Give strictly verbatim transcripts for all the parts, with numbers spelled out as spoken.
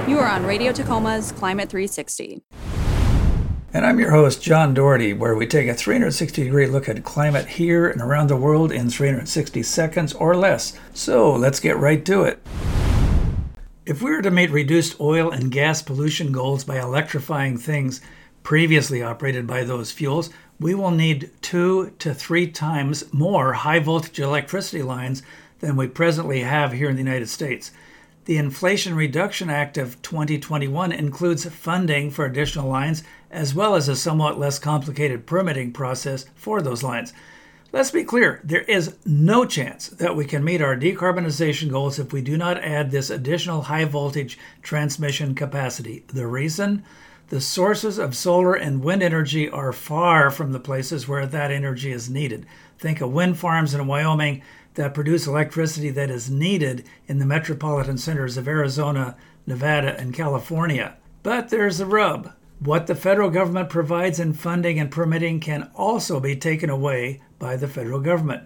You are on Radio Tacoma's Climate three sixty. And I'm your host, John Doherty, where we take a three hundred sixty degree look at climate here and around the world in three hundred sixty seconds or less. So let's get right to it. If we were to meet reduced oil and gas pollution goals by electrifying things previously operated by those fuels, we will need two to three times more high-voltage electricity lines than we presently have here in the United States. The Inflation Reduction Act of twenty twenty-one includes funding for additional lines, as well as a somewhat less complicated permitting process for those lines. Let's be clear, there is no chance that we can meet our decarbonization goals if we do not add this additional high-voltage transmission capacity. The reason? The sources of solar and wind energy are far from the places where that energy is needed. Think of wind farms in Wyoming that produce electricity that is needed in the metropolitan centers of Arizona, Nevada, and California. But there's a rub. What the federal government provides in funding and permitting can also be taken away by the federal government.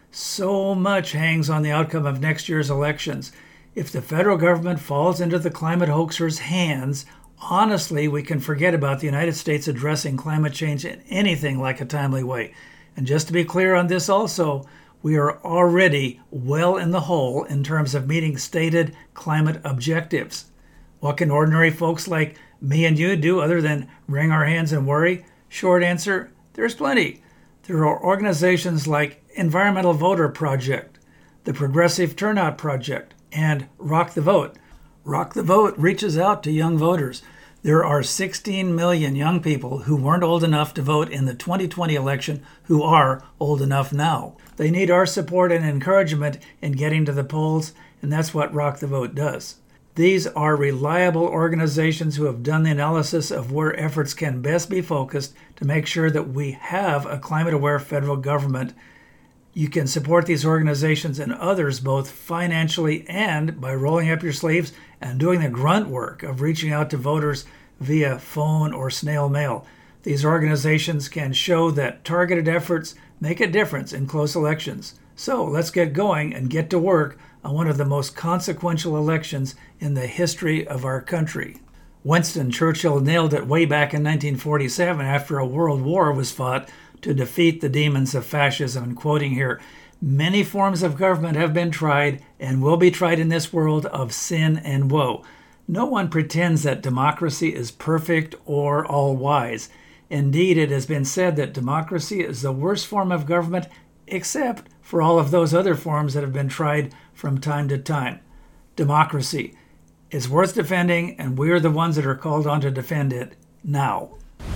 So much hangs on the outcome of next year's elections. If the federal government falls into the climate hoaxers' hands, honestly, we can forget about the United States addressing climate change in anything like a timely way. And just to be clear on this also, we are already well in the hole in terms of meeting stated climate objectives. What can ordinary folks like me and you do other than wring our hands and worry? Short answer, there's plenty. There are organizations like Environmental Voter Project, the Progressive Turnout Project, and Rock the Vote. Rock the Vote reaches out to young voters. There are sixteen million young people who weren't old enough to vote in the twenty twenty election who are old enough now. They need our support and encouragement in getting to the polls, and that's what Rock the Vote does. These are reliable organizations who have done the analysis of where efforts can best be focused to make sure that we have a climate-aware federal government. You can support these organizations and others both financially and by rolling up your sleeves and doing the grunt work of reaching out to voters via phone or snail mail. These organizations can show that targeted efforts make a difference in close elections. So let's get going and get to work on one of the most consequential elections in the history of our country. Winston Churchill nailed it way back in nineteen forty-seven after a world war was fought to defeat the demons of fascism. And quoting here, "Many forms of government have been tried and will be tried in this world of sin and woe. No one pretends that democracy is perfect or all-wise. Indeed, it has been said that democracy is the worst form of government except for all of those other forms that have been tried from time to time. Democracy is worth defending, and we're the ones that are called on to defend it now."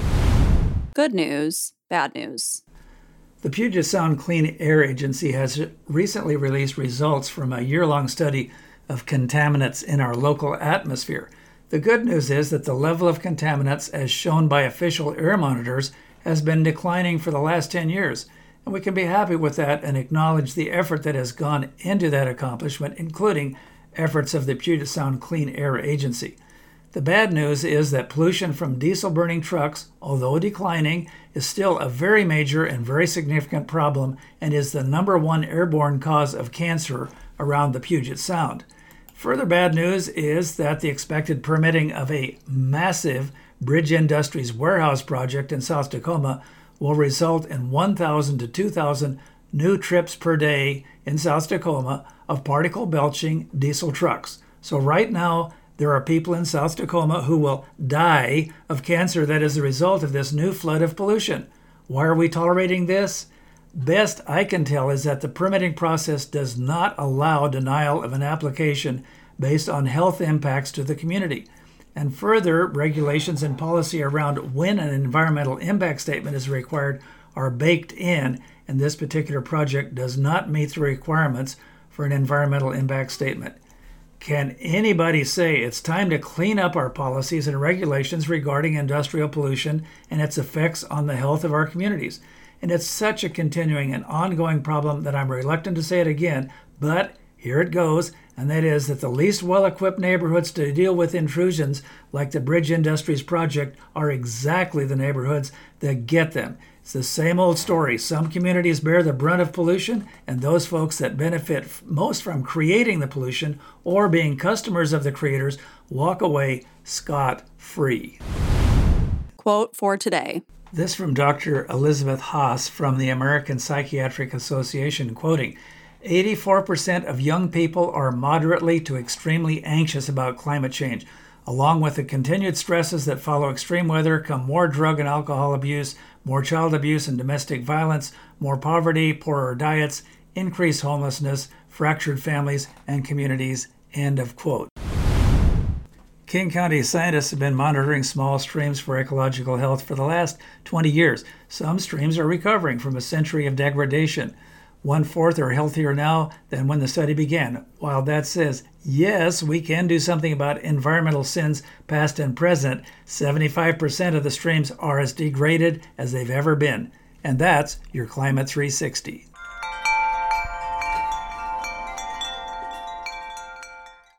Good news, bad news. The Puget Sound Clean Air Agency has recently released results from a year-long study of contaminants in our local atmosphere. The good news is that the level of contaminants, as shown by official air monitors, has been declining for the last ten years. And we can be happy with that and acknowledge the effort that has gone into that accomplishment, including efforts of the Puget Sound Clean Air Agency. The bad news is that pollution from diesel-burning trucks, although declining, is still a very major and very significant problem and is the number one airborne cause of cancer around the Puget Sound. Further bad news is that the expected permitting of a massive Bridge Industries warehouse project in South Tacoma will result in one thousand to two thousand new trips per day in South Tacoma of particle-belching diesel trucks. So right now, there are people in South Tacoma who will die of cancer that is the result of this new flood of pollution. Why are we tolerating this? Best I can tell is that the permitting process does not allow denial of an application based on health impacts to the community. And further, regulations and policy around when an environmental impact statement is required are baked in, and this particular project does not meet the requirements for an environmental impact statement. Can anybody say it's time to clean up our policies and regulations regarding industrial pollution and its effects on the health of our communities? And it's such a continuing and ongoing problem that I'm reluctant to say it again, but here it goes, and that is that the least well-equipped neighborhoods to deal with intrusions like the Bridge Industries project are exactly the neighborhoods that get them. It's the same old story. Some communities bear the brunt of pollution, and those folks that benefit most from creating the pollution or being customers of the creators walk away scot-free. Quote for today. This from Doctor Elizabeth Haas from the American Psychiatric Association, quoting, eighty-four percent of young people are moderately to extremely anxious about climate change. Along with the continued stresses that follow extreme weather come more drug and alcohol abuse, more child abuse and domestic violence, more poverty, poorer diets, increased homelessness, fractured families and communities, end of quote. King County scientists have been monitoring small streams for ecological health for the last twenty years. Some streams are recovering from a century of degradation. One-fourth are healthier now than when the study began. While that says, yes, we can do something about environmental sins, past and present, seventy-five percent of the streams are as degraded as they've ever been. And that's your Climate three sixty.